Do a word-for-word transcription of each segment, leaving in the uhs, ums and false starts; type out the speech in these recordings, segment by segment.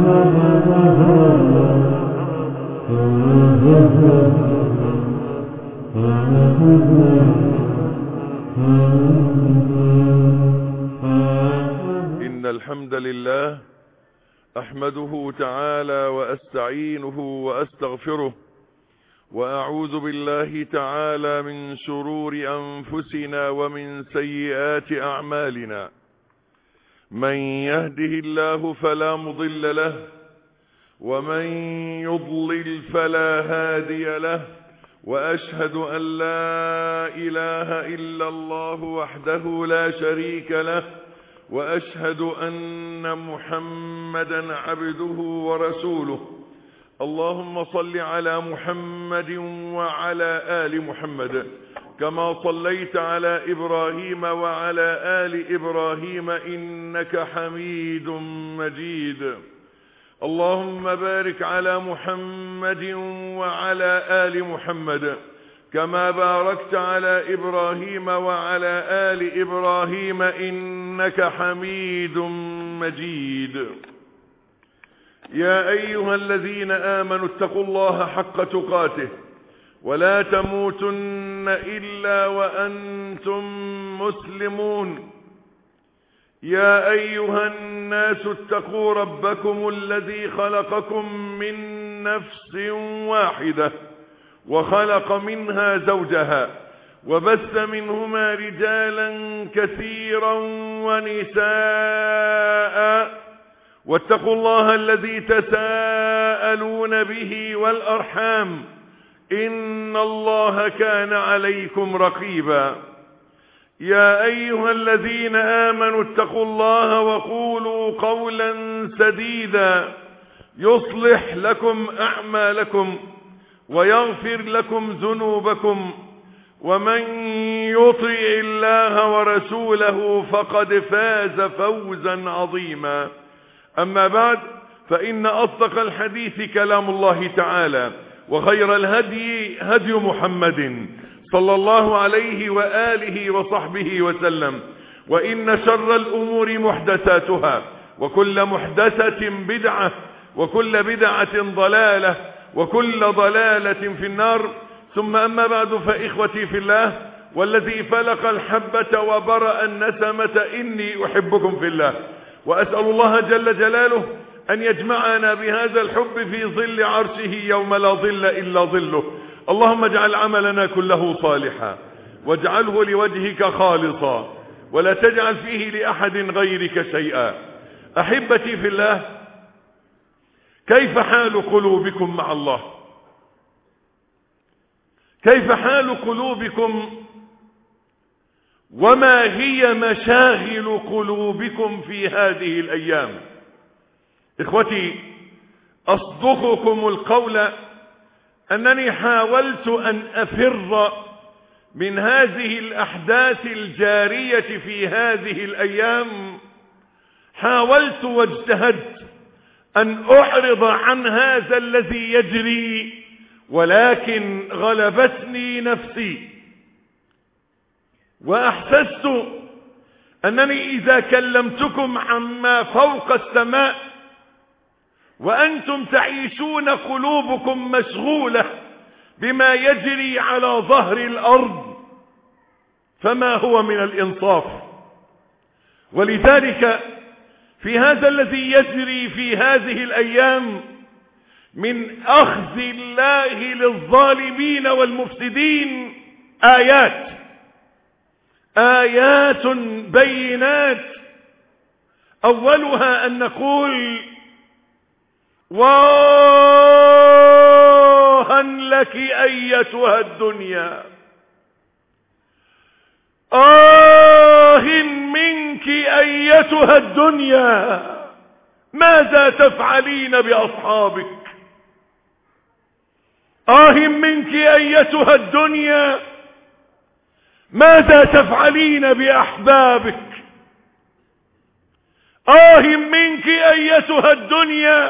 إن الحمد لله أحمده تعالى وأستعينه وأستغفره وأعوذ بالله تعالى من شرور أنفسنا ومن سيئات أعمالنا. من يهده الله فلا مضل له ومن يضلل فلا هادي له، وأشهد أن لا إله إلا الله وحده لا شريك له، وأشهد أن محمدا عبده ورسوله. اللهم صل على محمد وعلى آل محمد كما صليت على إبراهيم وعلى آل إبراهيم إنك حميد مجيد. اللهم بارك على محمد وعلى آل محمد كما باركت على إبراهيم وعلى آل إبراهيم إنك حميد مجيد. يا أيها الذين آمنوا اتقوا الله حق تقاته ولا تموتن إلا وأنتم مسلمون. يا أيها الناس اتقوا ربكم الذي خلقكم من نفس واحدة وخلق منها زوجها وبث منهما رجالا كثيرا ونساء، واتقوا الله الذي تساءلون به والأرحام إن الله كان عليكم رقيبا. يا أيها الذين آمنوا اتقوا الله وقولوا قولا سديدا يصلح لكم أعمالكم ويغفر لكم ذنوبكم، ومن يطع الله ورسوله فقد فاز فوزا عظيما. أما بعد، فإن أصدق الحديث كلام الله تعالى، وخير الهدي هدي محمد صلى الله عليه وآله وصحبه وسلم، وإن شر الأمور محدثاتها، وكل محدثة بدعة، وكل بدعة ضلالة، وكل ضلالة في النار. ثم أما بعد، فإخوتي في الله، والذي فلق الحبة وبرأ النسمة إني أحبكم في الله، وأسأل الله جل جلاله أن يجمعنا بهذا الحب في ظل عرشه يوم لا ظل إلا ظله. اللهم اجعل عملنا كله صالحا واجعله لوجهك خالصا ولا تجعل فيه لأحد غيرك شيئا. أحبتي في الله، كيف حال قلوبكم مع الله؟ كيف حال قلوبكم وما هي مشاغل قلوبكم في هذه الأيام؟ إخوتي، أصدقكم القول أنني حاولت أن أفر من هذه الأحداث الجارية في هذه الأيام. حاولت واجتهدت أن أعرض عن هذا الذي يجري، ولكن غلبتني نفسي، وأحسست أنني إذا كلمتكم عما فوق السماء وأنتم تعيشون قلوبكم مشغولة بما يجري على ظهر الأرض، فما هو من الإنصاف. ولذلك في هذا الذي يجري في هذه الأيام من أخذ الله للظالمين والمفسدين آيات آيات بينات. أولها أن نقول: واها لك أيتها الدنيا، آه منك أيتها الدنيا، ماذا تفعلين بأصحابك؟ آه منك أيتها الدنيا، ماذا تفعلين بأحبابك؟ آه منك أيتها الدنيا،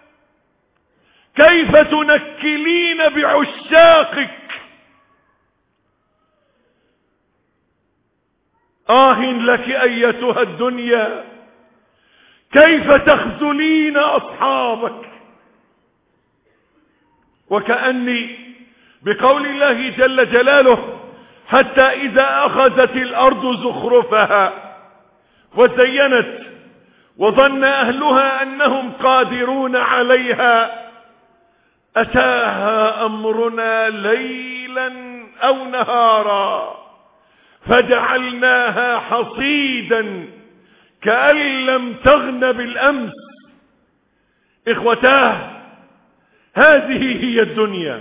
كيف تنكلين بعشاقك؟ آه لك أيتها الدنيا، كيف تخذلين أصحابك. وكأني بقول الله جل جلاله حتى إذا أخذت الأرض زخرفها وزينت وظن أهلها أنهم قادرون عليها أتاها أمرنا ليلا أو نهارا فجعلناها حصيدا كأن لم تغن بالأمس. إخوتاه، هذه هي الدنيا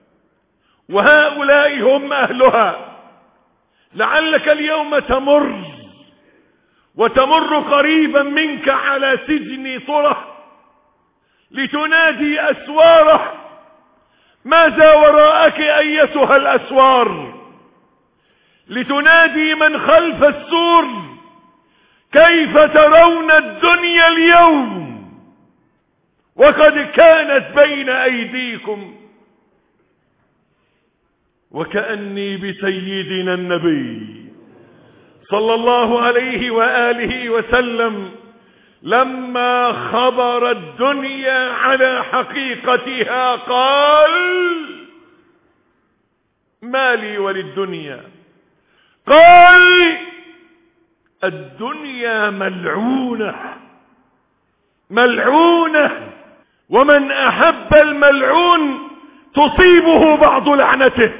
وهؤلاء هم أهلها. لعلك اليوم تمر وتمر قريبا منك على سجن طرح لتنادي أسواره. ماذا وراءك أيتها الأسوار؟ لتنادي من خلف السور كيف ترون الدنيا اليوم وقد كانت بين أيديكم. وكأني بسيدنا النبي صلى الله عليه وآله وسلم لما خبر الدنيا على حقيقتها قال: ما لي وللدنيا؟ قال: الدنيا ملعونة ملعونة، ومن أحب الملعون تصيبه بعض لعنته.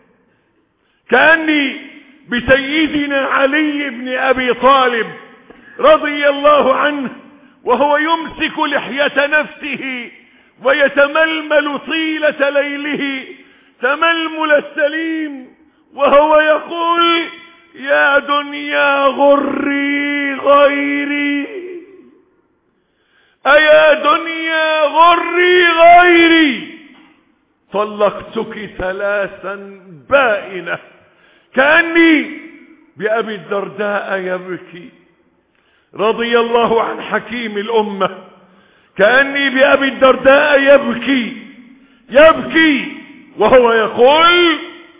كأني بسيدنا علي بن أبي طالب رضي الله عنه وهو يمسك لحية نفسه ويتململ طيلة ليله تململ السليم وهو يقول: يا دنيا غري غيري، أيا دنيا غري غيري، طلقتك ثلاثا بائنة. كأني بأبي الدرداء يبكي رضي الله عن حكيم الأمة، كأني بأبي الدرداء يبكي يبكي وهو يقول: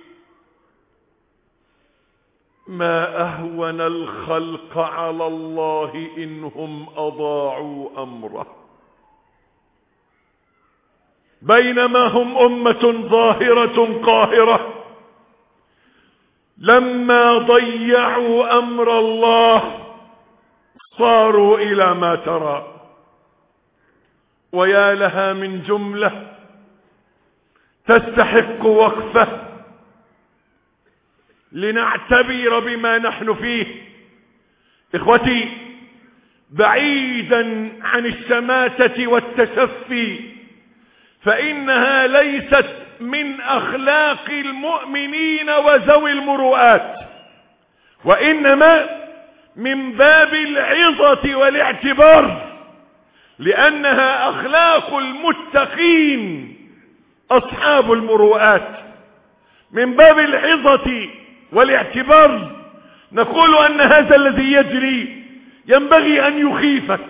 ما أهون الخلق على الله إنهم أضاعوا أمره. بينما هم أمة ظاهرة قاهرة لما ضيعوا أمر الله صاروا إلى ما ترى. ويا لها من جملة تستحق وقفة لنعتبر بما نحن فيه. إخوتي، بعيدا عن الشماتة والتشفي، فإنها ليست من أخلاق المؤمنين وذوي المروءات، وإنما من باب العظة والاعتبار، لأنها أخلاق المتقين أصحاب المروءات. من باب العظة والاعتبار نقول أن هذا الذي يجري ينبغي أن يخيفك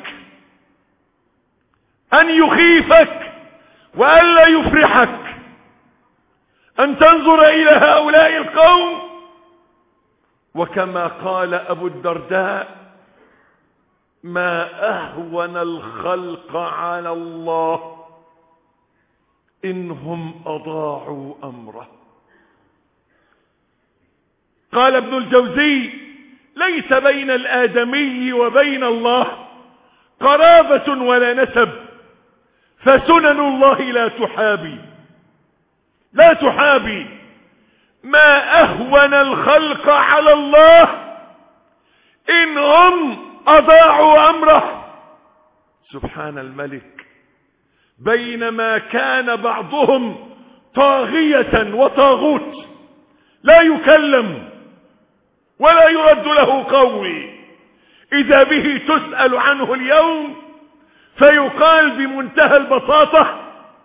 أن يخيفك وألا يفرحك، أن تنظر إلى هؤلاء القوم. وكما قال أبو الدرداء: ما أهون الخلق على الله إنهم أضاعوا أمره. قال ابن الجوزي: ليس بين الآدمي وبين الله قرابة ولا نسب، فسنن الله لا تحابي لا تحابي. ما أهون الخلق على الله إنهم أضاعوا أمره. سبحان الملك، بينما كان بعضهم طاغية وطاغوت لا يكلم ولا يرد له قول، إذا به تسأل عنه اليوم فيقال بمنتهى البساطة: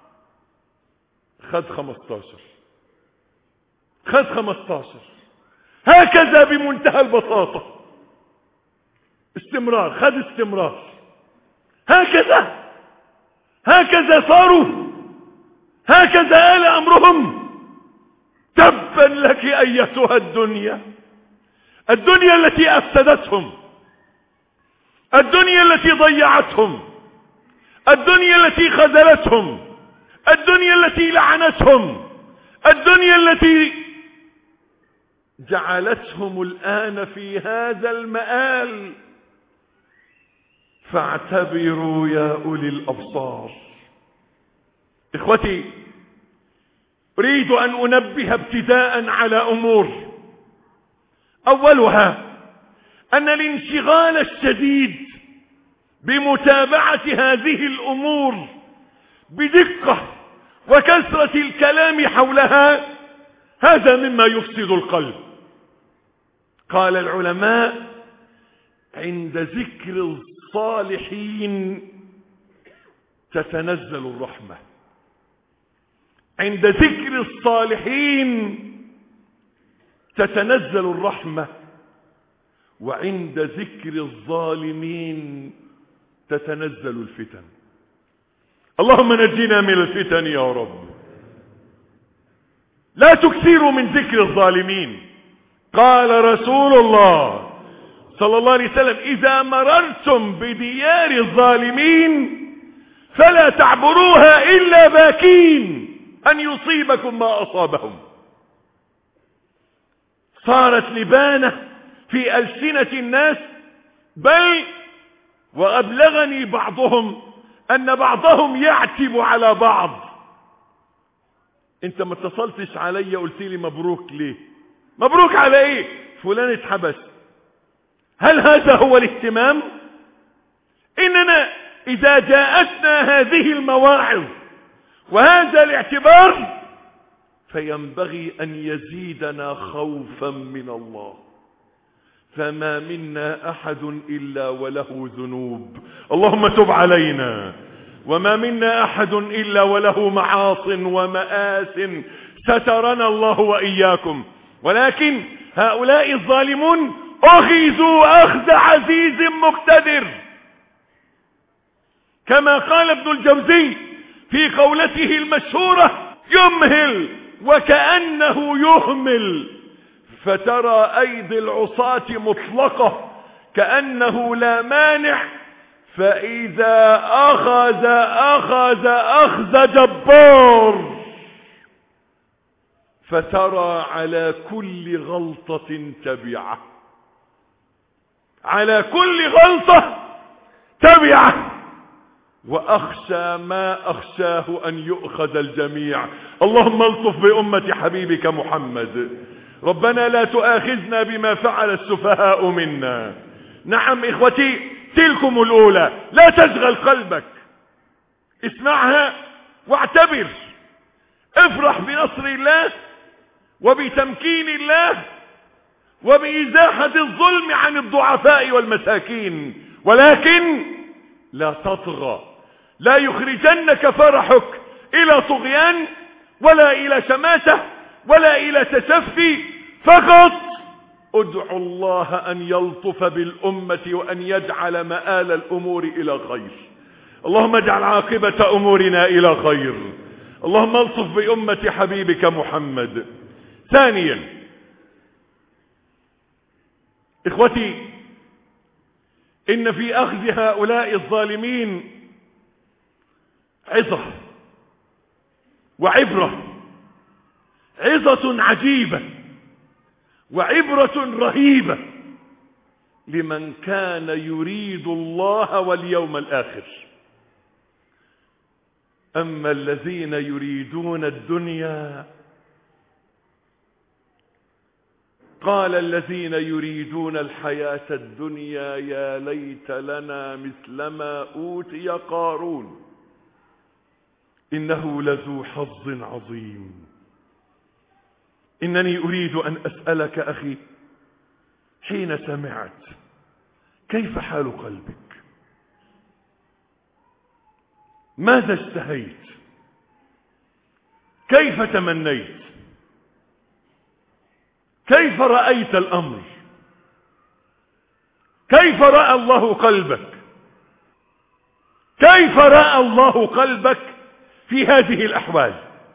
خد خمستاشر خد خمستاشر هكذا بمنتهى البساطة. استمرار، خد استمرار، هكذا هكذا صاروا، هكذا آل أمرهم. تبا لك أيتها الدنيا، الدنيا التي أفسدتهم، الدنيا التي ضيعتهم، الدنيا التي خذلتهم، الدنيا التي لعنتهم، الدنيا التي جعلتهم الآن في هذا المآل. فاعتبروا يا أولي الأبصار. إخوتي، أريد أن أنبه ابتداء على أمور. أولها أن الانشغال الشديد بمتابعة هذه الأمور بدقة وكثرة الكلام حولها هذا مما يفسد القلب. قال العلماء: عند ذكر الصالحين تتنزل الرحمة. عند ذكر الصالحين تتنزل الرحمة، وعند ذكر الظالمين تتنزل الفتن. اللهم نجينا من الفتن يا رب. لا تكثروا من ذكر الظالمين. قال رسول الله صلى الله عليه وسلم: إذا مررتم بديار الظالمين فلا تعبروها إلا باكين أن يصيبكم ما أصابهم. صارت لبانة في ألسنة الناس، بل وأبلغني بعضهم أن بعضهم يعتب على بعض. انت ما اتصلتش علي قلت لي مبروك ليه؟ مبروك على ايه؟ فلان اتحبس. هل هذا هو الاهتمام؟ اننا اذا جاءتنا هذه المواعظ وهذا الاعتبار فينبغي ان يزيدنا خوفا من الله. فما منا احد الا وله ذنوب، اللهم تب علينا. وما منا احد الا وله معاص ومآس، سترنا الله واياكم. ولكن هؤلاء الظالمون اخذوا اخذ عزيز مقتدر، كما قال ابن الجوزي في قولته المشهورة: يمهل وكأنه يهمل، فترى ايدي العصاة مطلقة كأنه لا مانع، فإذا أخذ أخذ أخذ جبار، فترى على كل غلطة تبعة، على كل غلطة تبعة. وأخشى ما أخشاه أن يؤخذ الجميع. اللهم الطف بأمة حبيبك محمد. ربنا لا تؤاخذنا بما فعل السفهاء منا. نعم إخوتي، تلكم الأولى، لا تشغل قلبك، اسمعها واعتبر. افرح بنصر الله وبتمكين الله وبإزاحة الظلم عن الضعفاء والمساكين، ولكن لا تطغى. لا يخرجنك فرحك إلى طغيان ولا إلى شماتة ولا إلى تسفي. فقط ادعو الله أن يلطف بالأمة وأن يجعل مآل الأمور إلى خير. اللهم اجعل عاقبة أمورنا إلى خير. اللهم الطف بأمة حبيبك محمد. ثانيا إخوتي، إن في أخذ هؤلاء الظالمين عظة وعبرة، عظة عجيبة وعبرة رهيبة لمن كان يريد الله واليوم الآخر. أما الذين يريدون الدنيا، قال الذين يريدون الحياة الدنيا يا ليت لنا مثل ما أوتي قارون إنه لذو حظ عظيم. إنني أريد أن أسألك أخي، حين سمعت كيف حال قلبك؟ ماذا اشتهيت؟ كيف تمنيت؟ كيف رأيت الأمر؟ كيف رأى الله قلبك؟ كيف رأى الله قلبك في هذه الأحوال؟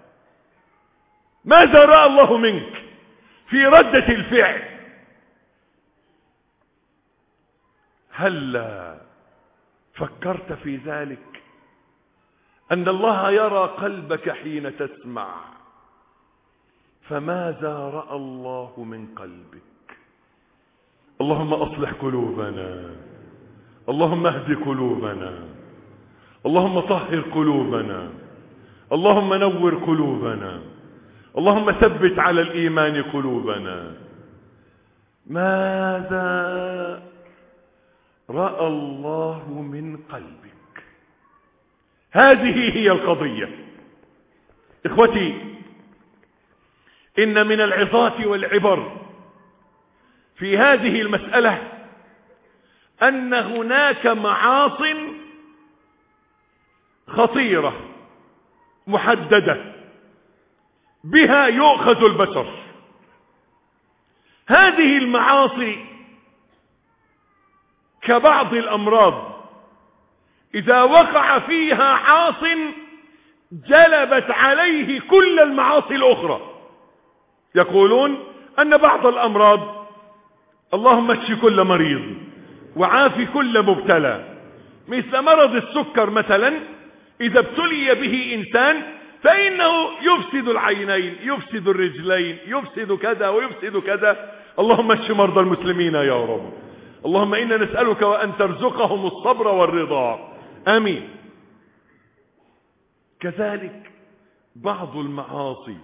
ماذا رأى الله منك في ردة الفعل؟ هلا فكرت في ذلك أن الله يرى قلبك حين تسمع؟ فماذا رأى الله من قلبك؟ اللهم أصلح قلوبنا، اللهم اهد قلوبنا، اللهم طهر قلوبنا، اللهم نور قلوبنا، اللهم ثبت على الإيمان قلوبنا. ماذا رأى الله من قلبك؟ هذه هي القضية. إخوتي، إن من العظات والعبر في هذه المسألة أن هناك معاصٍ خطيرة محددة بها يؤخذ البشر. هذه المعاصي كبعض الأمراض، إذا وقع فيها عاص جلبت عليه كل المعاصي الأخرى. يقولون أن بعض الأمراض اللهم اشف كل مريض وعافي كل مبتلى، مثل مرض السكر مثلا، إذا ابتلي به إنسان فإنه يفسد العينين، يفسد الرجلين، يفسد كذا ويفسد كذا. اللهم اشف مرضى المسلمين يا رب. اللهم إنا نسألك وأن ترزقهم الصبر والرضا، آمين. كذلك بعض المعاصي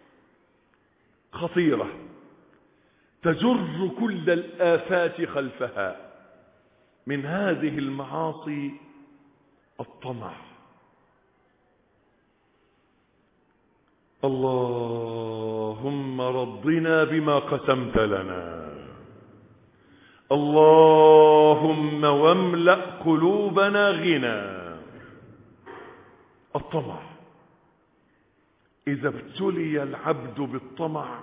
خطيرة تجر كل الآفات خلفها. من هذه المعاصي الطمع. اللهم رضنا بما قسمت لنا، اللهم واملأ قلوبنا غنى. الطمع، إذا ابتلي العبد بالطمع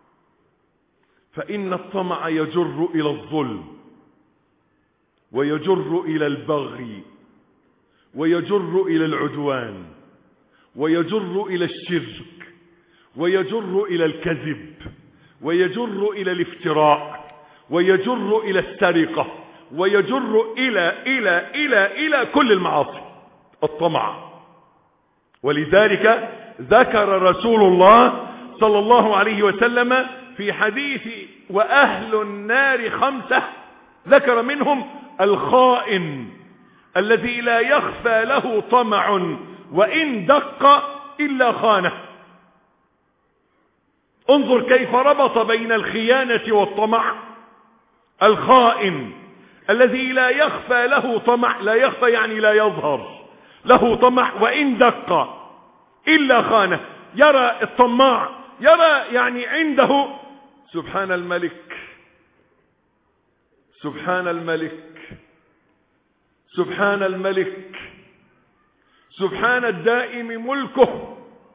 فإن الطمع يجر إلى الظلم، ويجر إلى البغي، ويجر إلى العدوان، ويجر إلى الشرك، ويجر إلى الكذب، ويجر إلى الافتراء، ويجر إلى السرقة، ويجر إلى إلى إلى إلى كل المعاصي. الطمع. ولذلك ذكر رسول الله صلى الله عليه وسلم في حديث وأهل النار خمسة، ذكر منهم الخائن الذي لا يخفى له طمع وإن دق إلا خانه. انظر كيف ربط بين الخيانة والطمع. الخائن الذي لا يخفى له طمع، لا يخفى يعني لا يظهر له طمع، وإن دق إلا خانه. يرى الطماع، يرى يعني عنده سبحان الملك، سبحان الملك، سبحان الملك، سبحان الدائم ملكه،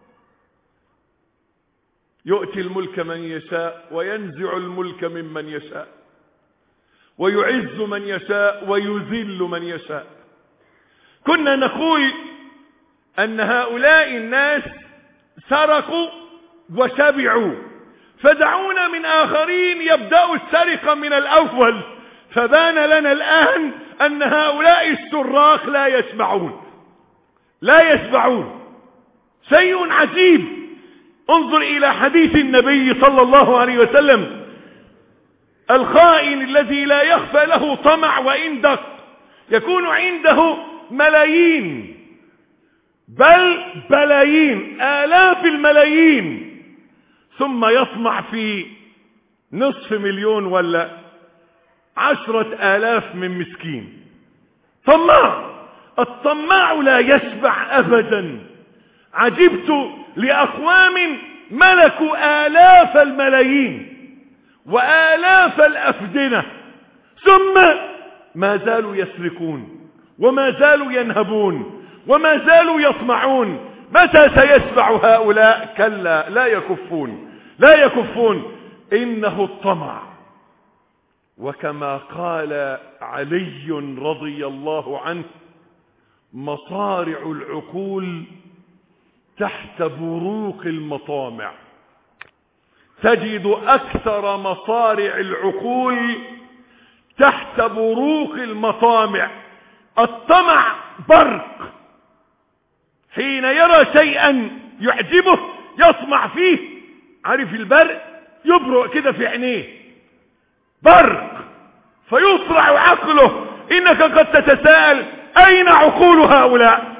يؤتي الملك من يشاء وينزع الملك ممن يشاء، ويعز من يشاء ويذل من يشاء. كنا نقول أن هؤلاء الناس سرقوا وشبعوا، فدعونا من آخرين يبدأوا السرقة من الأول، فبان لنا الآن أن هؤلاء السراق لا يشبعون، لا يشبعون. شيء عجيب. انظر إلى حديث النبي صلى الله عليه وسلم. الخائن الذي لا يخفى له طمع وإن دق، يكون عنده ملايين، بل بلايين، آلاف الملايين، ثم يطمع في نصف مليون ولا عشرة آلاف من مسكين. طماع. الطماع لا يشبع أبدا. عجبت لأقوام ملكوا آلاف الملايين وآلاف الأفدنة، ثم ما زالوا يسرقون، وما زالوا ينهبون، وما زالوا يطمعون. متى سيشبع هؤلاء؟ كلا، لا يكفون، لا يكفون. إنه الطمع. وكما قال علي رضي الله عنه: مصارع العقول تحت بروق المطامع. تجد أكثر مصارع العقول تحت بروق المطامع. الطمع برق، حين يرى شيئا يعجبه يطمع فيه. عارف البرق يبرق كده في عينيه، برق، فيصرع عقله. إنك قد تتساءل أين عقول هؤلاء؟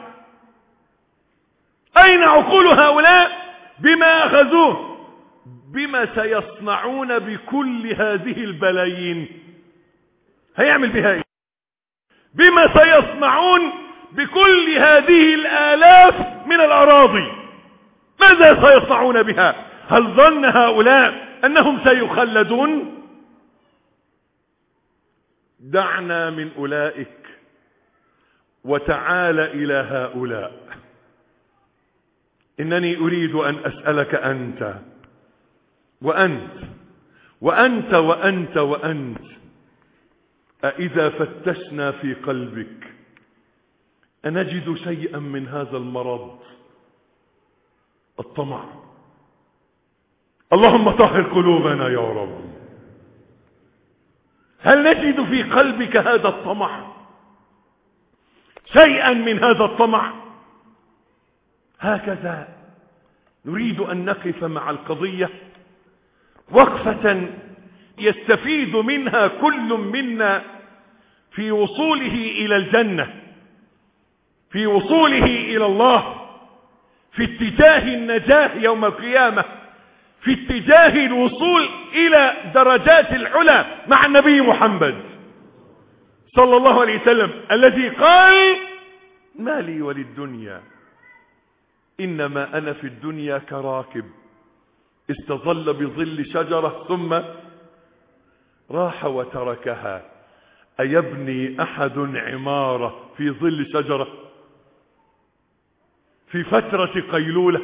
أين عقول هؤلاء؟ بما أخذوه، بما سيصنعون بكل هذه البلايين؟ هيعمل بها ايه؟ بما سيصنعون بكل هذه الآلاف من الأراضي؟ ماذا سيصنعون بها؟ هل ظن هؤلاء أنهم سيخلدون؟ دعنا من أولئك وتعال إلى هؤلاء. إنني أريد أن أسألك أنت وأنت وأنت وأنت وأنت، أإذا فتشنا في قلبك أنجد شيئا من هذا المرض، الطمع؟ اللهم طهر قلوبنا يا رب. هل نجد في قلبك هذا الطمع، شيئا من هذا الطمع؟ هكذا نريد أن نقف مع القضية وقفة يستفيد منها كل منا في وصوله إلى الجنة، في وصوله إلى الله، في اتجاه النجاة يوم القيامة، في اتجاه الوصول إلى درجات العلا مع النبي محمد صلى الله عليه وسلم، الذي قال: ما لي وللدنيا إنما أنا في الدنيا كراكب استظل بظل شجرة ثم راح وتركها، أيبني أحد عمارة في ظل شجرة في فترة قيلولة؟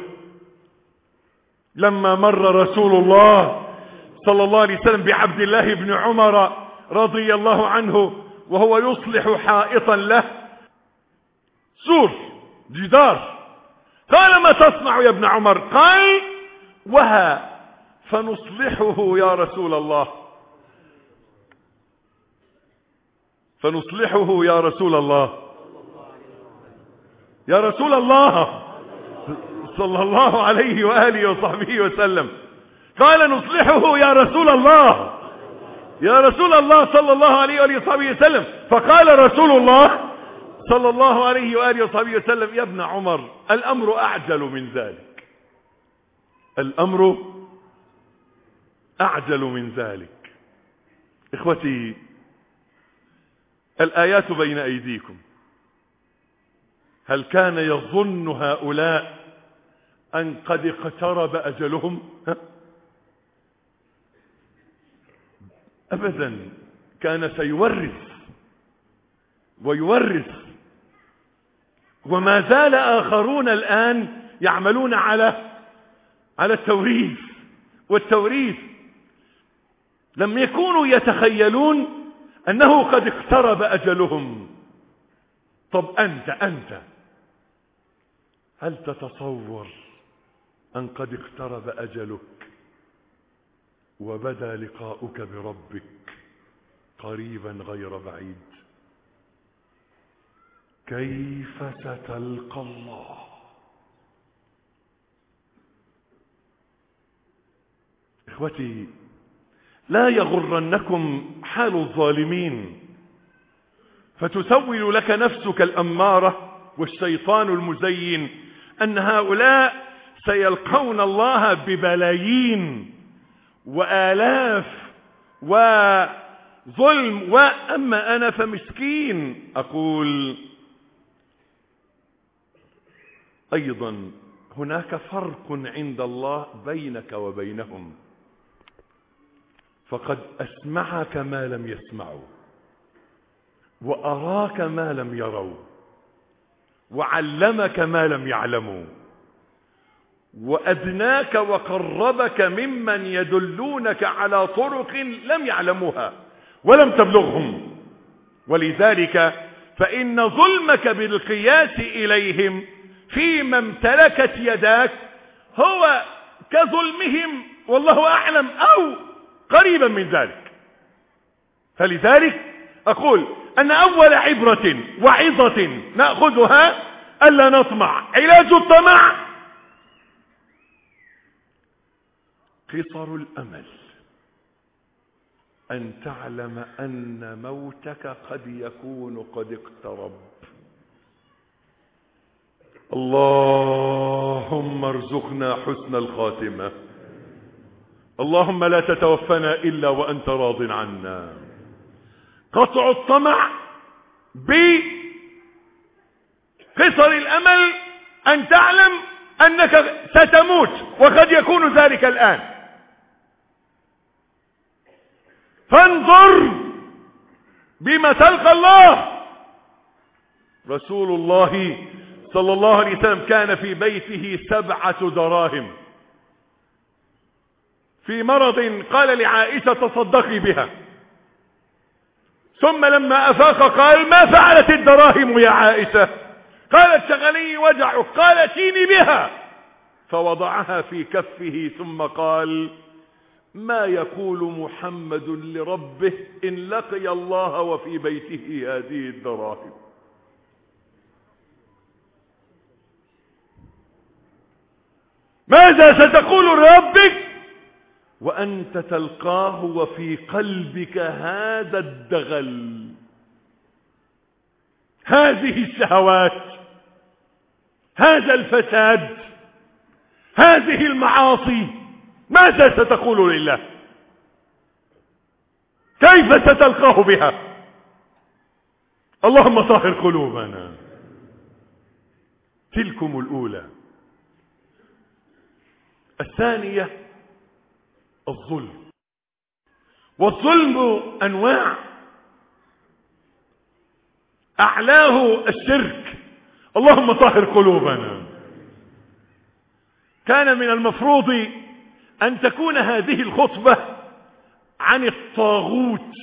لما مر رسول الله صلى الله عليه وسلم بعبد الله بن عمر رضي الله عنه وهو يصلح حائطا له، سور، جدار، قال: ما تصنع يا ابن عمر؟ قال: وها فنصلحه يا رسول الله، فنصلحه يا رسول الله، يا رسول الله صلى الله عليه وآله وصحبه وسلم. قال: نصلحه يا رسول الله، يا رسول الله صلى الله عليه وآله وصحبه وسلم. فقال رسول الله صلى الله عليه وآله وصحبه وسلم: يا ابن عمر، الأمر أعجل من ذلك، الأمر أعجل من ذلك. إخوتي، الآيات بين أيديكم. هل كان يظن هؤلاء أن قد اقترب أجلهم؟ ها؟ أبدا، كان سيورث ويورث، وما زال آخرون الآن يعملون على على التوريث والتوريث. لم يكونوا يتخيلون أنه قد اقترب أجلهم. طب أنت أنت هل تتصور أن قد اقترب أجلك وبدا لقاؤك بربك قريبا غير بعيد؟ كيف ستلقى الله؟ إخوتي، لا يغرنكم حال الظالمين فتسول لك نفسك الأمارة والشيطان المزين أن هؤلاء سيلقون الله ببلايين وآلاف وظلم، وأما أنا فمسكين. أقول أيضا هناك فرق عند الله بينك وبينهم، فقد أسمعك ما لم يسمعوا، وأراك ما لم يروا، وعلمك ما لم يعلموا، وأدناك وقربك ممن يدلونك على طرق لم يعلموها ولم تبلغهم. ولذلك فإن ظلمك بالقياس إليهم فيما امتلكت يداك هو كظلمهم والله أعلم أو قريبا من ذلك. فلذلك أقول أن أول عبرة وعظة نأخذها ألا نطمع. علاج الطمع قصر الأمل، أن تعلم أن موتك قد يكون قد اقترب. اللهم ارزقنا حسن الخاتمة، اللهم لا تتوفنا إلا وأنت راض عنا. قطع الطمع بقصر الأمل، أن تعلم أنك ستموت وقد يكون ذلك الآن، فانظر بما تلقى الله. رسول الله صلى الله عليه وسلم كان في بيته سبعة دراهم، في مرض قال لعائشة تصدقي بها، ثم لما أفاق قال ما فعلت الدراهم يا عائشة؟ قالت شغلي وجعك، قال اتيني بها، فوضعها في كفه ثم قال ما يقول محمد لربه إن لقي الله وفي بيته هذه الدراهم؟ ماذا ستقول لربك وأنت تلقاه وفي قلبك هذا الدغل، هذه الشهوات، هذا الفساد، هذه المعاصي؟ ماذا ستقول لله؟ كيف ستلقاه بها؟ اللهم طهر قلوبنا. تلكم الأولى. الثانية الظلم، والظلم أنواع، أعلاه الشرك. اللهم طهر قلوبنا. كان من المفروض أن تكون هذه الخطبة عن الطاغوت.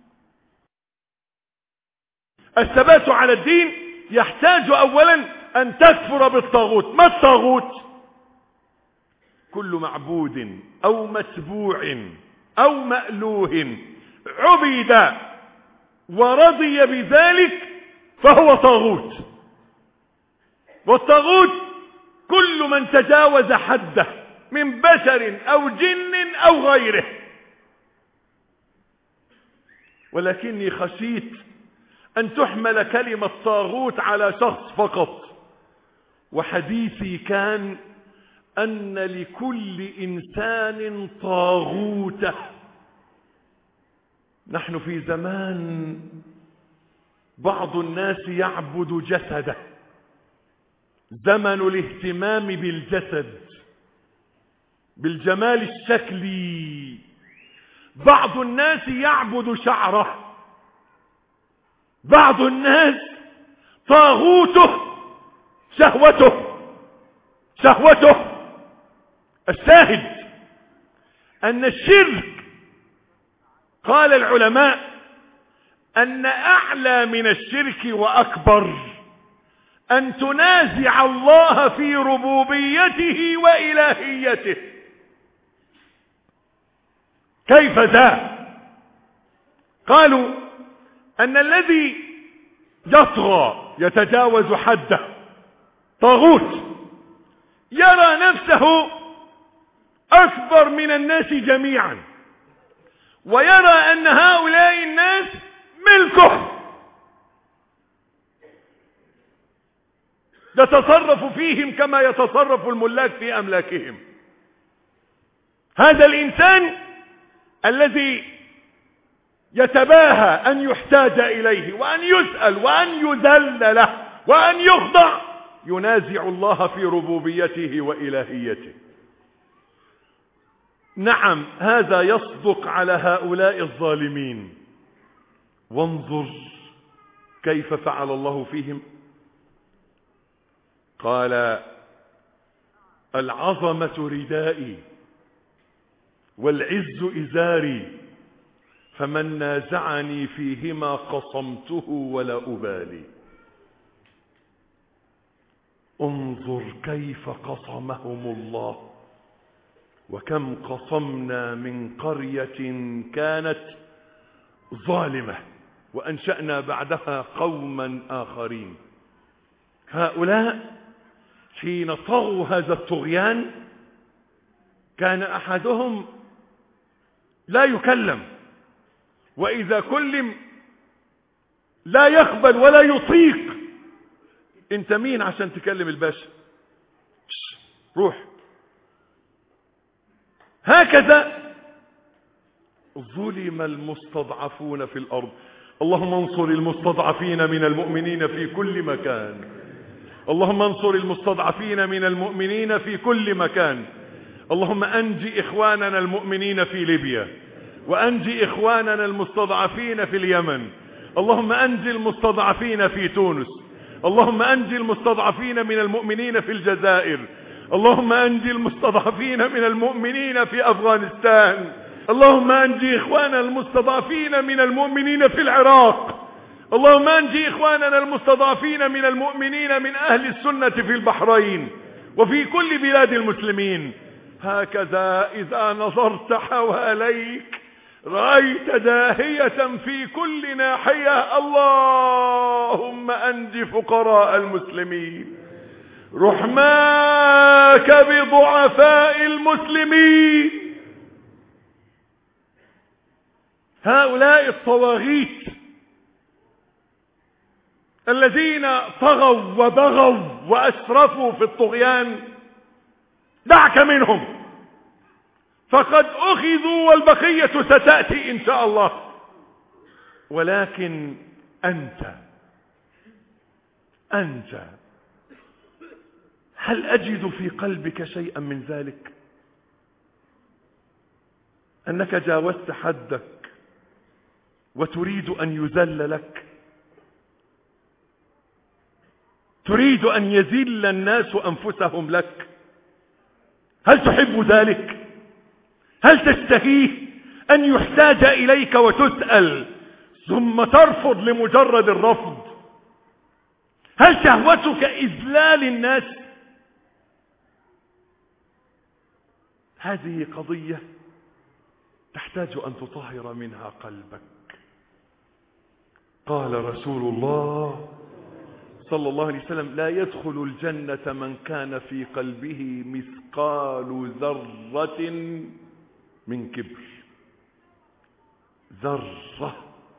الثبات على الدين يحتاج أولا أن تكفر بالطاغوت. ما الطاغوت؟ كل معبود أو متبوع أو مألوه عبد ورضي بذلك فهو طاغوت. والطاغوت كل من تجاوز حده من بشر أو جن أو غيره. ولكني خشيت أن تحمل كلمة طاغوت على شخص فقط، وحديثي كان أن لكل إنسان طاغوته. نحن في زمان بعض الناس يعبد جسده، زمن الاهتمام بالجسد، بالجمال الشكلي. بعض الناس يعبد شعره، بعض الناس طاغوته شهوته شهوته الشاهد أن الشرك، قال العلماء أن أعلى من الشرك وأكبر أن تنازع الله في ربوبيته وإلهيته. كيف ذا؟ قالوا أن الذي يطغى يتجاوز حده طاغوت، يرى نفسه أكبر من الناس جميعا، ويرى أن هؤلاء الناس ملكه، يتصرف فيهم كما يتصرف الملاك في أملاكهم. هذا الإنسان الذي يتباهى أن يحتاج إليه وأن يسأل وأن يذل له وأن يخضع، ينازع الله في ربوبيته وإلهيته. نعم، هذا يصدق على هؤلاء الظالمين. وانظر كيف فعل الله فيهم. قال العظمة ردائي والعز إزاري، فمن نازعني فيهما قصمته ولا أبالي. انظر كيف قصمهم الله، وكم قصمنا من قرية كانت ظالمة، وأنشأنا بعدها قوما آخرين. هؤلاء حين طغوا هذا الطغيان كان أحدهم لا يكلم، وإذا كلم لا يقبل ولا يطيق. انت مين عشان تكلم الباشا؟ روح. هكذا ظلم المستضعفون في الأرض. اللهم انصر المستضعفين من المؤمنين في كل مكان. اللهم انصر المستضعفين من المؤمنين في كل مكان. اللهم أنجي إخواننا المؤمنين في ليبيا، وأنجي إخواننا المستضعفين في اليمن. اللهم أنجي المستضعفين في تونس. اللهم أنجي المستضعفين من المؤمنين في الجزائر. اللهم أنجي المستضعفين من المؤمنين في أفغانستان. اللهم أنجي إخواننا المستضعفين من المؤمنين في العراق. اللهم أنجي إخواننا المستضعفين من المؤمنين من أهل السنة في البحرين وفي كل بلاد المسلمين. هكذا إذا نظرت حواليك رأيت داهية في كل ناحية. اللهم أنج فقراء المسلمين، رحماك بضعفاء المسلمين. هؤلاء الطواغيت الذين طغوا وبغوا وأسرفوا في الطغيان دعك منهم، فقد أخذوا والبقية ستأتي إن شاء الله. ولكن أنت أنت هل أجد في قلبك شيئا من ذلك؟ أنك جاوزت حدك وتريد أن يذل لك، تريد أن يذل الناس أنفسهم لك. هل تحب ذلك؟ هل تشتهيه أن يحتاج إليك وتسأل ثم ترفض لمجرد الرفض؟ هل شهوتك إذلال الناس؟ هذه قضية تحتاج أن تطهر منها قلبك. قال رسول الله صلى الله عليه وسلم: لا يدخل الجنة من كان في قلبه مثقال ذرة من كبر. ذرة.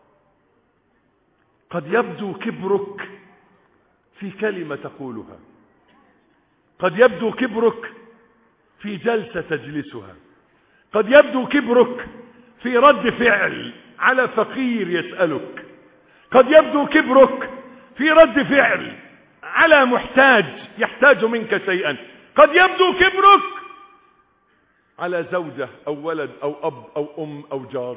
قد يبدو كبرك في كلمة تقولها، قد يبدو كبرك في جلسة تجلسها، قد يبدو كبرك في رد فعل على فقير يسألك، قد يبدو كبرك في رد فعل على محتاج يحتاج منك شيئا، قد يبدو كبرك على زوجة أو ولد أو أب أو أم أو جار.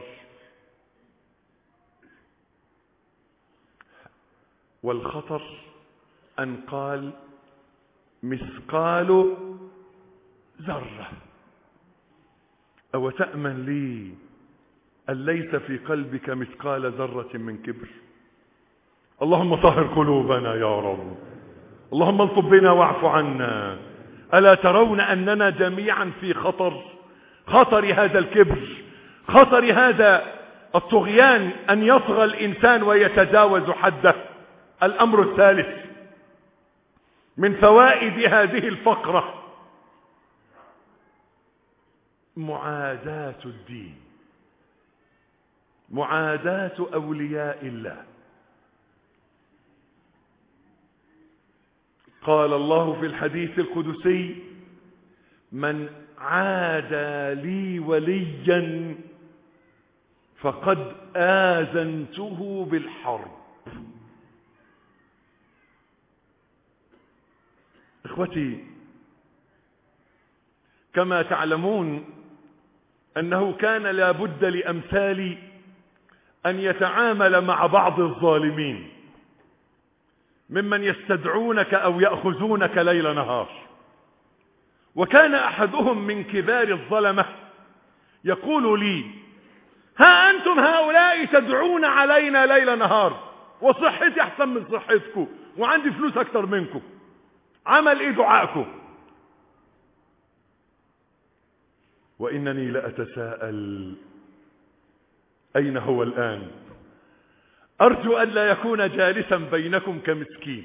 والخطر أن قال مثقال ذرة. أو تأمن لي أن ليس في قلبك مثقال ذرة من كبر؟ اللهم طهر قلوبنا يا رب، اللهم الطف بنا واعف عنا. ألا ترون أننا جميعا في خطر؟ خطر هذا الكبر، خطر هذا الطغيان، أن يطغى الإنسان ويتجاوز حده. الأمر الثالث من فوائد هذه الفقرة معاداة الدين، معاداة أولياء الله. قال الله في الحديث القدسي: من عادى لي وليا فقد آذنته بالحرب. إخوتي، كما تعلمون أنه كان لا بد لأمثالي أن يتعامل مع بعض الظالمين ممن يستدعونك أو يأخذونك ليل نهار. وكان أحدهم من كبار الظلمة يقول لي: ها أنتم هؤلاء تدعون علينا ليل نهار، وصحتي أحسن من صحتكم، وعندي فلوس أكتر منكم، عمل إيه دعائكم؟ وإنني لأتساءل أين هو الآن؟ أرجو أن لا يكون جالسا بينكم كمسكين.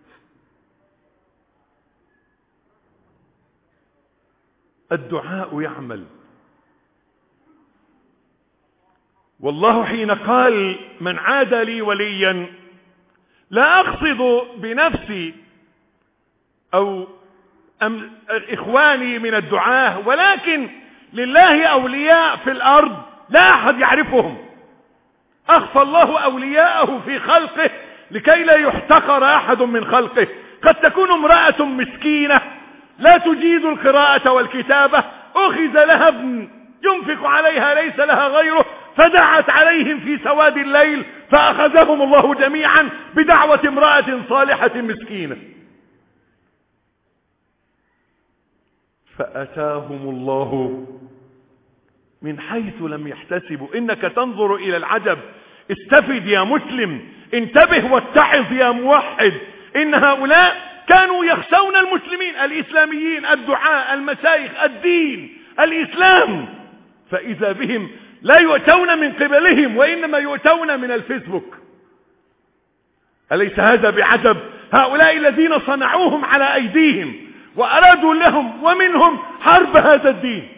الدعاء يعمل. والله حين قال من عاد لي وليا لا أقصد بنفسي أو أم إخواني من الدعاة، ولكن لله أولياء في الأرض لا أحد يعرفهم. أخفى الله أولياءه في خلقه لكي لا يحتقر أحد من خلقه. قد تكون امرأة مسكينة لا تجيد القراءة والكتابة، أخذ لها ابن ينفق عليها ليس لها غيره، فدعت عليهم في سواد الليل فأخذهم الله جميعا بدعوة امرأة صالحة مسكينة، فأتاهم الله من حيث لم يحتسبوا. إنك تنظر إلى العجب. استفد يا مسلم، انتبه واتعظ يا موحد. إن هؤلاء كانوا يخشون المسلمين الإسلاميين، الدعاء، المشايخ، الدين، الإسلام، فإذا بهم لا يؤتون من قبلهم وإنما يؤتون من الفيسبوك. أليس هذا بعجب؟ هؤلاء الذين صنعوهم على أيديهم وأرادوا لهم ومنهم حرب هذا الدين،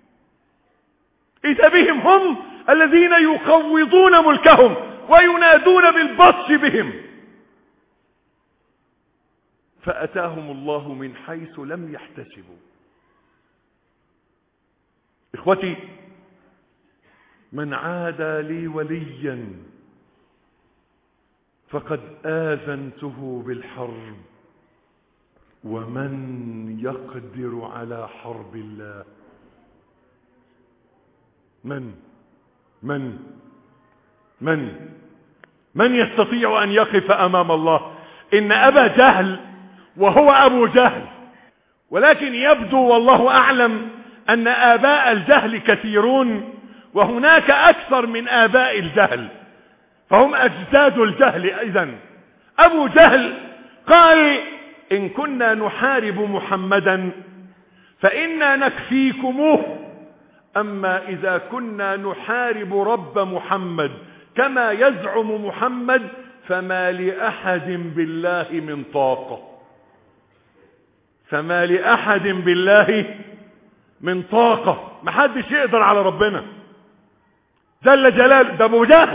إذا بهم هم الذين يقوضون ملكهم وينادون بالبطش بهم. فأتاهم الله من حيث لم يحتسبوا. إخوتي، من عادى لي وليا فقد آذنته بالحرب، ومن يقدر على حرب الله؟ من من من من يستطيع أن يقف أمام الله؟ إن أبا جهل وهو أبو جهل، ولكن يبدو والله أعلم أن آباء الجهل كثيرون، وهناك أكثر من آباء الجهل، فهم أجداد الجهل. إذن أبو جهل قال إن كنا نحارب محمدا فإنا نكفيكموه، أما إذا كنا نحارب رب محمد كما يزعم محمد فما لأحد بالله من طاقة، فما لأحد بالله من طاقة. ما حدش يقدر على ربنا جل جلاله، ده أبو جهل.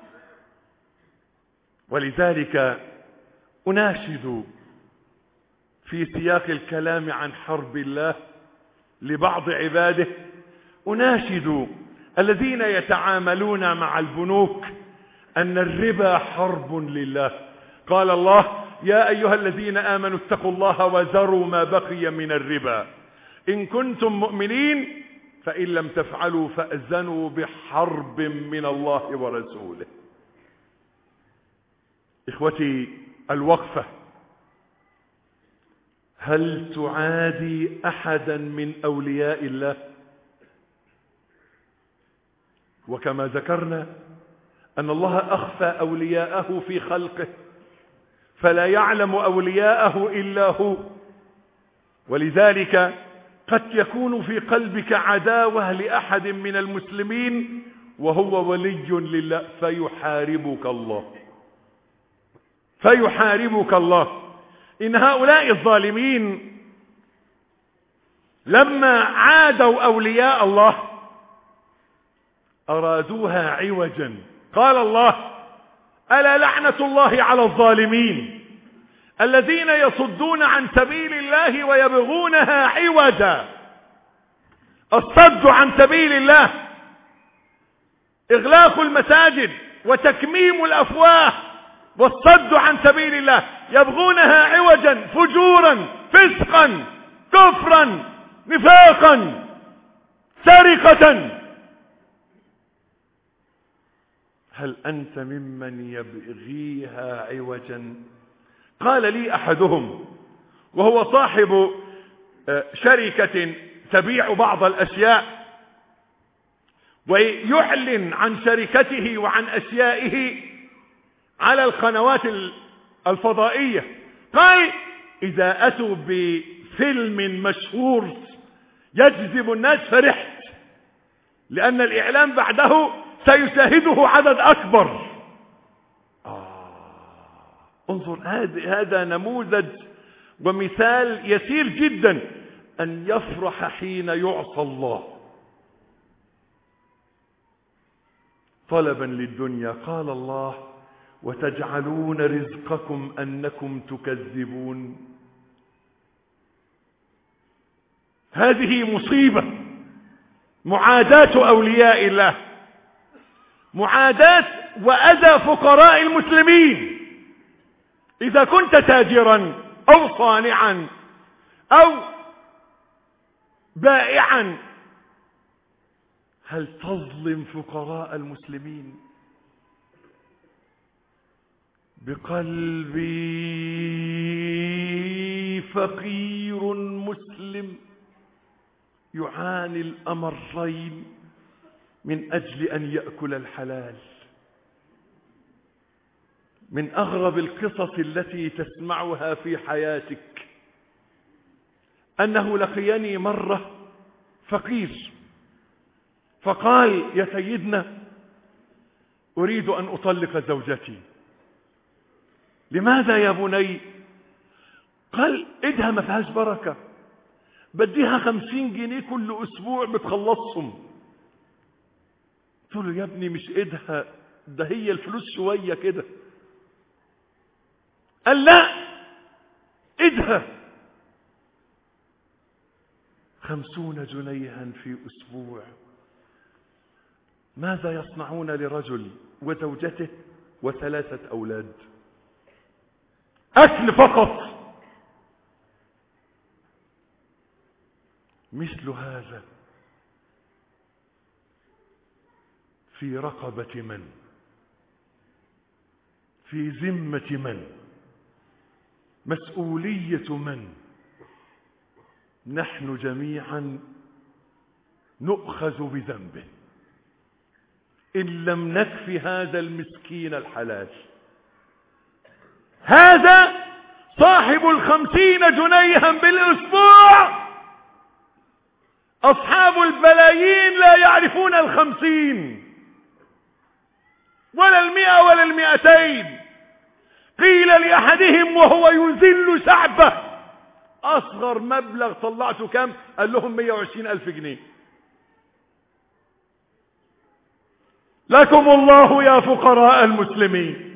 ولذلك أناشد في سياق الكلام عن حرب الله لبعض عباده، أناشد الذين يتعاملون مع البنوك أن الربا حرب لله. قال الله يا أيها الذين آمنوا اتقوا الله وذروا ما بقي من الربا إن كنتم مؤمنين فإن لم تفعلوا فأذنوا بحرب من الله ورسوله. إخوتي، الوقفة: هل تعادي أحدا من أولياء الله؟ وكما ذكرنا أن الله أخفى أولياءه في خلقه، فلا يعلم أولياءه إلا هو. ولذلك قد يكون في قلبك عداوة لأحد من المسلمين وهو ولي لله، فيحاربك الله فيحاربك الله. إن هؤلاء الظالمين لما عادوا أولياء الله أرادوها عوجا. قال الله ألا لعنة الله على الظالمين الذين يصدون عن سبيل الله ويبغونها عوجا. الصد عن سبيل الله، إغلاق المساجد وتكميم الأفواه، والصد عن سبيل الله، يبغونها عوجا، فجورا، فسقا، كفرا، نفاقا، سرقة. هل أنت ممن يبغيها عوجا؟ قال لي أحدهم وهو صاحب شركة تبيع بعض الأشياء ويعلن عن شركته وعن أشيائه على القنوات الفضائية، قال إذا أتوا بفيلم مشهور يجذب الناس فرحت، لأن الإعلان بعده سيشاهده عدد أكبر. انظر، هذا نموذج ومثال يسير جدا، أن يفرح حين يعصى الله. طلبا للدنيا، قال الله: وتجعلون رزقكم أنكم تكذبون. هذه مصيبة، معاداة أولياء الله، معاداة وأذى فقراء المسلمين. إذا كنت تاجرا أو صانعا أو بائعا، هل تظلم فقراء المسلمين؟ بقلبي فقير مسلم يعاني الأمرين من أجل أن يأكل الحلال. من أغرب القصص التي تسمعها في حياتك أنه لقيني مرة فقير فقال: يا سيدنا، أريد أن أطلق زوجتي. لماذا يا بني؟ قال: إدها ما فيهاش بركة، بديها خمسين جنيه كل أسبوع بتخلصهم. قلت له: يا ابني مش إدها، ده هي الفلوس شوية كده. قال: لا، إدها خمسون جنيها في أسبوع. ماذا يصنعون لرجل وزوجته وثلاثة أولاد؟ أكل فقط. مثل هذا في رقبة من؟ في ذمة من؟ مسؤولية من؟ نحن جميعا نؤخذ بذنبه إن لم نكفي هذا المسكين الحلال. هذا صاحب الخمسين جنيها بالأسبوع، أصحاب البلايين لا يعرفون الخمسين ولا المئة ولا المئتين. قيل لأحدهم وهو يذل شعبه: أصغر مبلغ طلعته كم؟ قال لهم مئة وعشرين ألف جنيه. لكم الله يا فقراء المسلمين،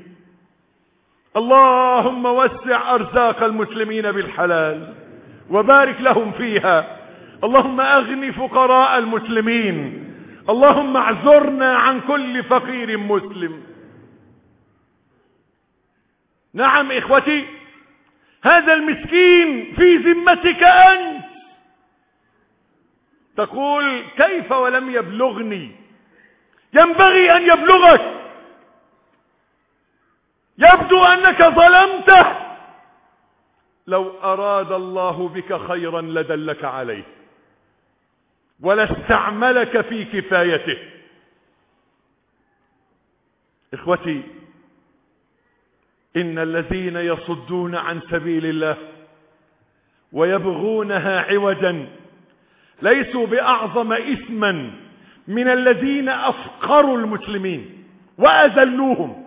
اللهم وسع أرزاق المسلمين بالحلال وبارك لهم فيها. اللهم أغني فقراء المسلمين، اللهم اعذرنا عن كل فقير مسلم. نعم إخوتي، هذا المسكين في ذمتك أنت. تقول: كيف ولم يبلغني؟ ينبغي أن يبلغك. يبدو أنك ظلمته. لو أراد الله بك خيرا لدلك عليه ولاستعملك في كفايته. إخوتي، إن الذين يصدون عن سبيل الله ويبغونها عوجا ليسوا بأعظم إثما من الذين أفقروا المسلمين وأذلوهم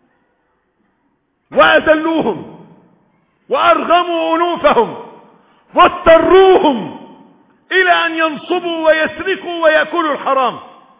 وأذلوهم وأرغموا أنوفهم واضطروهم إلى أن ينصبوا ويسرقوا ويأكلوا الحرام.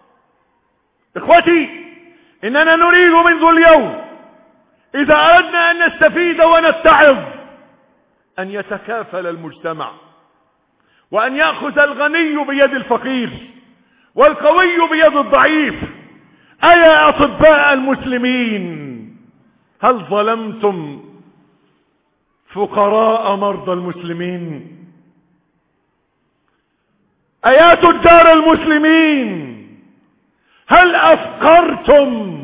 إخوتي، إننا نريد منذ اليوم إذا أردنا أن نستفيد ونتعظ أن يتكافل المجتمع، وأن يأخذ الغني بيد الفقير والقوي بيد الضعيف. أيا أطباء المسلمين، هل ظلمتم فقراء مرضى المسلمين؟ أيا تجار المسلمين، هل أفقرتم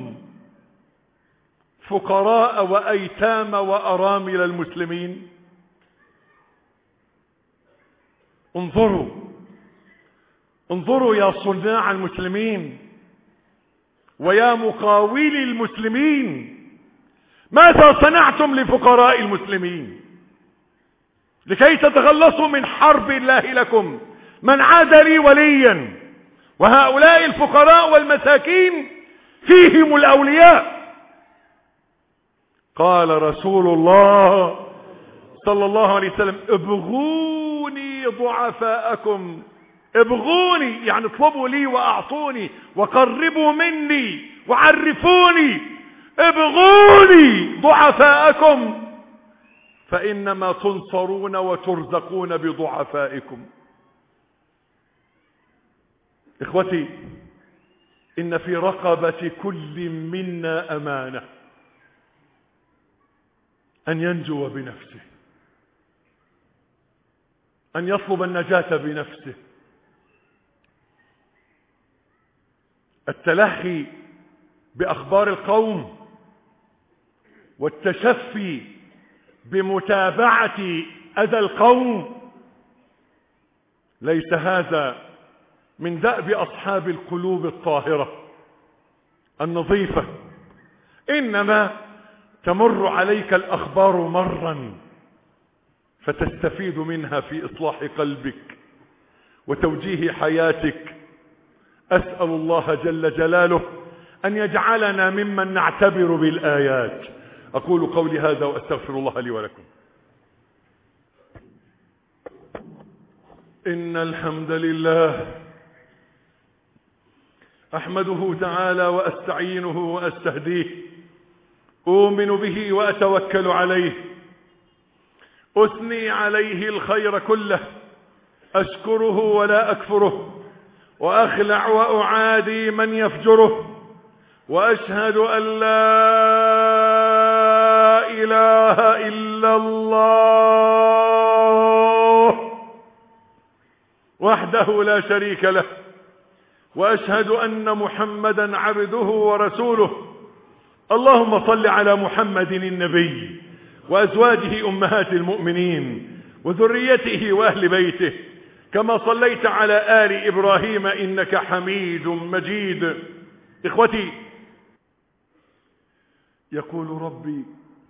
فقراء وأيتام وأرامل المسلمين؟ انظروا انظروا يا صناع المسلمين ويا مقاولي المسلمين، ماذا صنعتم لفقراء المسلمين لكي تتخلصوا من حرب الله لكم؟ من عاد لي وليا. وهؤلاء الفقراء والمساكين فيهم الأولياء، قال رسول الله صلى الله عليه وسلم ابغوني ضعفاءكم. ابغوني يعني اطلبوا لي واعطوني وقربوا مني وعرفوني. ابغوني ضعفاءكم فإنما تنصرون وترزقون بضعفائكم. إخوتي، إن في رقبة كل منا أمانة أن ينجو بنفسه، أن يطلب النجاة بنفسه. التلهي بأخبار القوم والتشفي بمتابعة أذى القوم ليس هذا من دأب أصحاب القلوب الطاهرة النظيفة، إنما تمر عليك الأخبار مرا فتستفيد منها في إصلاح قلبك وتوجيه حياتك. أسأل الله جل جلاله أن يجعلنا ممن نعتبر بالآيات. أقول قولي هذا وأستغفر الله لي ولكم. إن الحمد لله أحمده تعالى وأستعينه وأستهديه، أؤمن به وأتوكل عليه، أثني عليه الخير كله، أشكره ولا أكفره، وأخلع وأعادي من يفجره، وأشهد أن لا إله إلا الله وحده لا شريك له، وأشهد أن محمدا عبده ورسوله. اللهم صل على محمد النبي وأزواجه أمهات المؤمنين وذريته وأهل بيته كما صليت على آل إبراهيم إنك حميد مجيد. إخوتي، يقول ربي: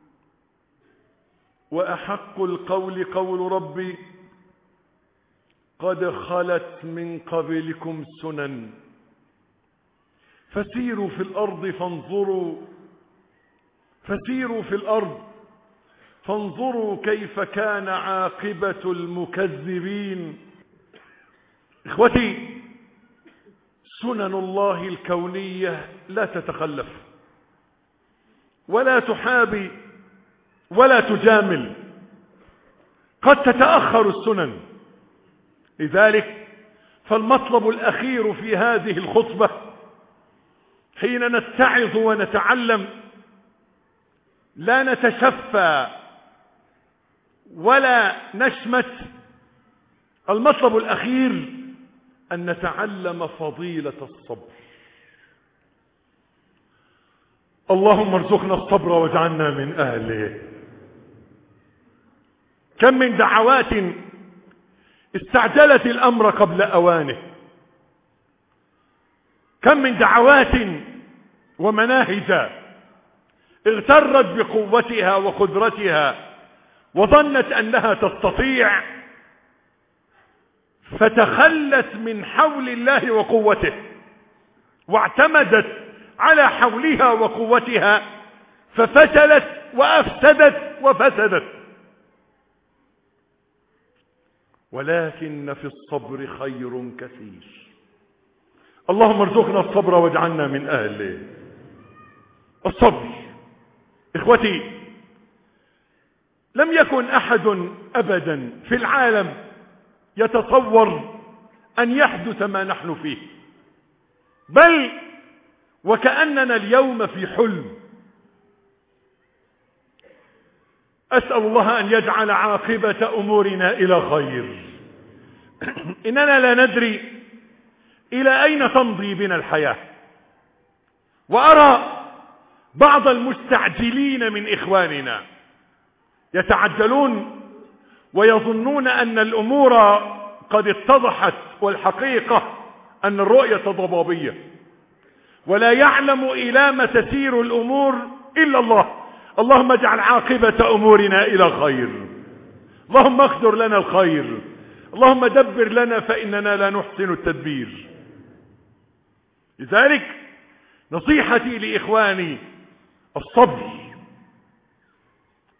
وأحق القول قول ربي قد خلت من قبلكم سنن فسيروا في الأرض فانظروا فسيروا في الأرض فانظروا كيف كان عاقبة المكذبين. إخوتي، سنن الله الكونية لا تتخلف ولا تحابي ولا تجامل، قد تتأخر السنن. لذلك فالمطلب الأخير في هذه الخطبة حين نتعظ ونتعلم لا نتشفى ولا نشمت، المطلب الأخير أن نتعلم فضيلة الصبر. اللهم ارزقنا الصبر واجعلنا من أهله. كم من دعوات استعجلت الأمر قبل أوانه، كم من دعوات ومناهج اغترت بقوتها وقدرتها وظنت أنها تستطيع فتخلت من حول الله وقوته واعتمدت على حولها وقوتها ففشلت وأفسدت وفسدت. ولكن في الصبر خير كثير. اللهم ارزقنا الصبر واجعلنا من أهله. الصبر إخوتي، لم يكن أحد أبدا في العالم يتصور أن يحدث ما نحن فيه، بل وكأننا اليوم في حلم. أسأل الله أن يجعل عاقبة أمورنا إلى خير. إننا لا ندري إلى أين تمضي بنا الحياة، وأرى بعض المستعجلين من إخواننا يتعجلون ويظنون أن الأمور قد اتضحت، والحقيقة أن الرؤية ضبابية ولا يعلم إلى ما تسير الأمور إلا الله. اللهم اجعل عاقبة أمورنا إلى خير، اللهم اقدر لنا الخير، اللهم دبر لنا فإننا لا نحسن التدبير. لذلك نصيحتي لإخواني الصبر.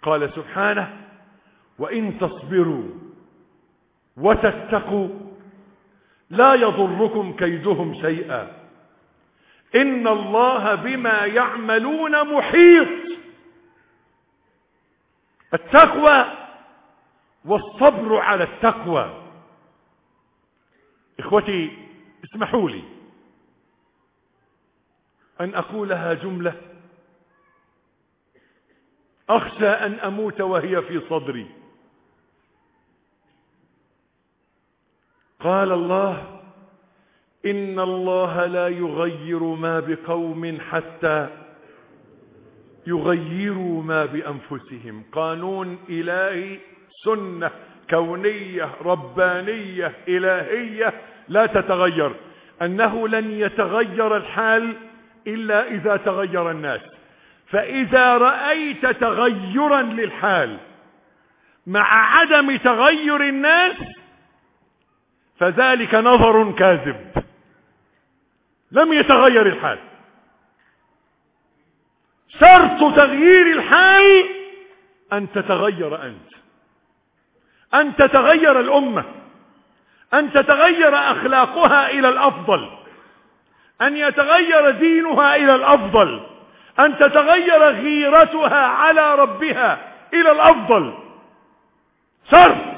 قال سبحانه: وإن تصبروا وتتقوا لا يضركم كيدهم شيئا إن الله بما يعملون محيط. التقوى والصبر على التقوى. إخوتي اسمحوا لي أن أقولها جملة أخشى أن أموت وهي في صدري. قال الله: إن الله لا يغير ما بقوم حتى يغيروا ما بأنفسهم. قانون إلهي، سنة كونية ربانية إلهية لا تتغير، أنه لن يتغير الحال إلا إذا تغير الناس. فإذا رأيت تغيرا للحال مع عدم تغير الناس فذلك نظر كاذب، لم يتغير الحال. شرط تغيير الحال أن تتغير أنت، أن تتغير الأمة، أن تتغير أخلاقها إلى الأفضل، أن يتغير دينها إلى الأفضل، أن تتغير غيرتها على ربها إلى الأفضل. شرط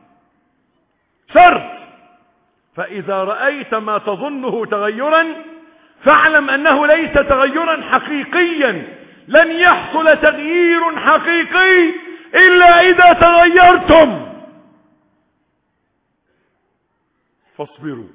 شرط. فإذا رأيت ما تظنه تغيرا فاعلم أنه ليس تغيرا حقيقيا. لن يحصل تغيير حقيقي إلا إذا تغيرتم. فاصبروا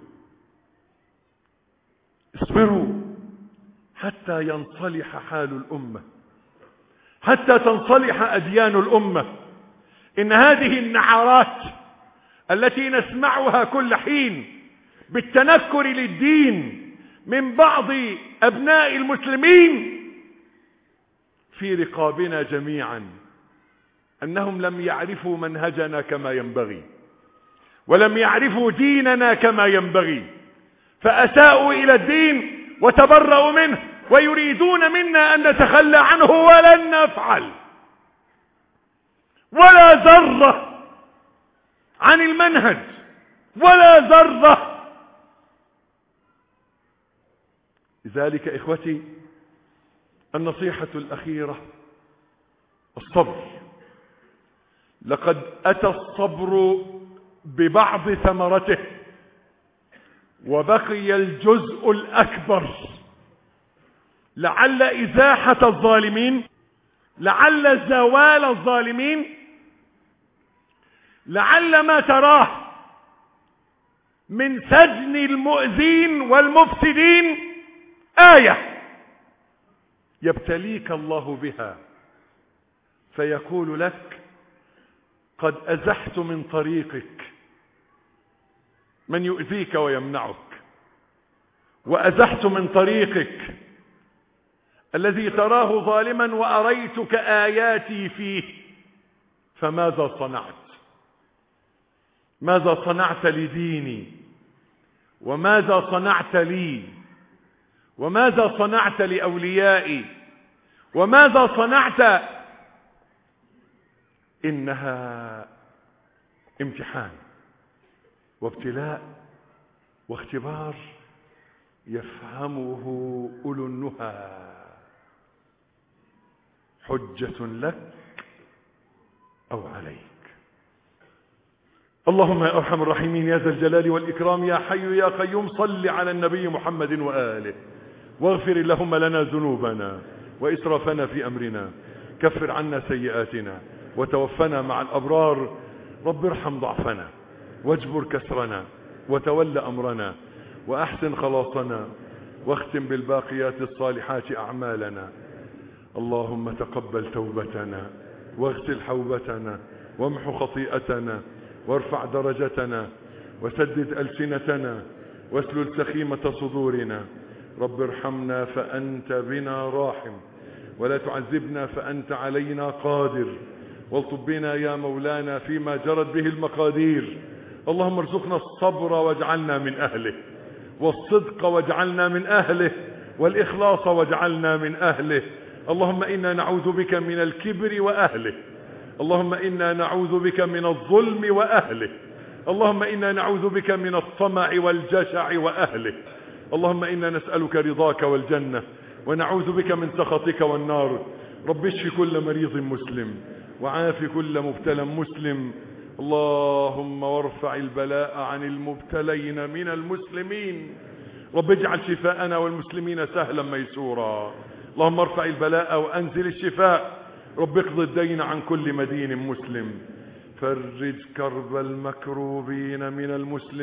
اصبروا حتى ينصلح حال الأمة، حتى تنصلح أديان الأمة. إن هذه النعرات التي نسمعها كل حين بالتنكر للدين من بعض أبناء المسلمين في رقابنا جميعا، أنهم لم يعرفوا منهجنا كما ينبغي، ولم يعرفوا ديننا كما ينبغي، فأساءوا إلى الدين وتبرأوا منه، ويريدون منا أن نتخلى عنه، ولن نفعل ولا ذرة عن المنهج، ولا ذرة. لذلك إخوتي النصيحة الأخيرة الصبر. لقد أتى الصبر ببعض ثمرته وبقي الجزء الأكبر. لعل إزاحة الظالمين، لعل زوال الظالمين، لعل ما تراه من سجن المؤذين والمفسدين آية يبتليك الله بها، فيقول لك: قد أزحت من طريقك من يؤذيك ويمنعك، وأزحت من طريقك الذي تراه ظالما وأريتك آياتي فيه، فماذا صنعت؟ ماذا صنعت لديني؟ وماذا صنعت لي؟ وماذا صنعت لأوليائي؟ وماذا صنعت؟ إنها امتحان وابتلاء واختبار يفهمه أولو النهى. حجة لك أو عليك. اللهم يا أرحم الراحمين يا ذا الجلال والإكرام يا حي يا قيوم، صل على النبي محمد وآله، واغفر اللهم لنا ذنوبنا وإسرافنا في أمرنا، كفر عنا سيئاتنا وتوفنا مع الأبرار. رب ارحم ضعفنا واجبر كسرنا وتول أمرنا وأحسن خلاصنا، واختم بالباقيات الصالحات أعمالنا. اللهم تقبل توبتنا واغسل حوبتنا وامحو خطيئتنا وارفع درجتنا وسدد ألسنتنا واسلل سخيمة صدورنا. رب ارحمنا فأنت بنا راحم، ولا تعذبنا فأنت علينا قادر، والطب بنا يا مولانا فيما جرت به المقادير. اللهم ارزقنا الصبر واجعلنا من أهله، والصدق واجعلنا من أهله، والإخلاص واجعلنا من أهله. اللهم إنا نعوذ بك من الكبر وأهله، اللهم إنا نعوذ بك من الظلم وأهله. اللهم إنا نعوذ بك من الطمع والجشع وأهله. اللهم إنا نسألك رضاك والجنة ونعوذ بك من سخطك والنار. رب اشف كل مريض مسلم وعاف كل مبتلى مسلم. اللهم وارفع البلاء عن المبتلين من المسلمين. رب اجعل شفاءنا والمسلمين سهلا ميسورا. اللهم ارفع البلاء وأنزل الشفاء. رب اقض الدين عن كل مدين مسلم. فرج كرب المكروبين من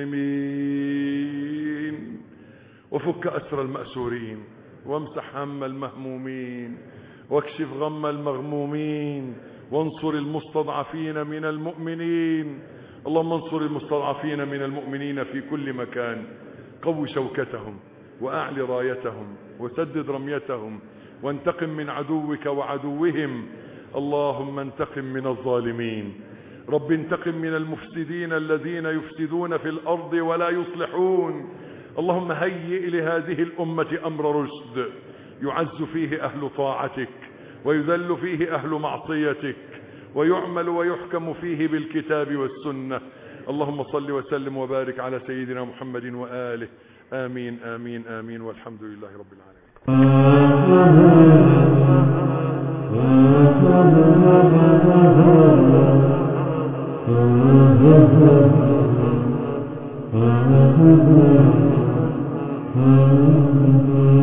المسلمين وفك أسر المأسورين وامسح هم المهمومين واكشف غم المغمومين وانصر المستضعفين من المؤمنين. اللهم انصر المستضعفين من المؤمنين في كل مكان. قو شوكتهم وأعل رايتهم وسدد رميتهم وانتقم من عدوك وعدوهم. اللهم انتقم من الظالمين. رب انتقم من المفسدين الذين يفسدون في الأرض ولا يصلحون. اللهم هيئ لهذه الأمة أمر رشد يعز فيه أهل طاعتك ويذل فيه أهل معصيتك ويعمل ويحكم فيه بالكتاب والسنة. اللهم صل وسلم وبارك على سيدنا محمد وآله. آمين آمين آمين والحمد لله رب العالمين. Mm-hmm.